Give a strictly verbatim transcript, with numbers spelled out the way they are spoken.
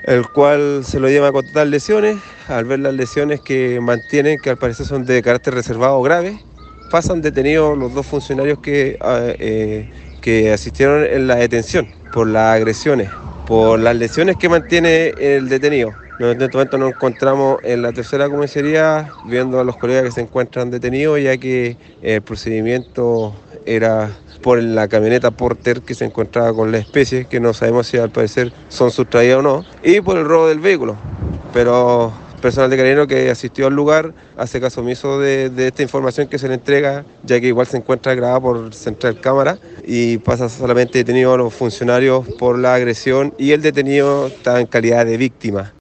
el cual se lo lleva con total lesiones. Al ver las lesiones que mantienen, que al parecer son de carácter reservado grave, pasan detenidos los dos funcionarios que, ah, eh, que asistieron en la detención por las agresiones, por las lesiones que mantiene el detenido. En este momento nos encontramos en la tercera comisaría viendo a los colegas que se encuentran detenidos, ya que el procedimiento era por la camioneta Porter que se encontraba con la especie, que no sabemos si al parecer son sustraídas o no, y por el robo del vehículo. Pero personal de Carabineros que asistió al lugar hace caso omiso de, de esta información que se le entrega, ya que igual se encuentra grabada por central cámara y pasa solamente detenido a los funcionarios por la agresión y el detenido está en calidad de víctima.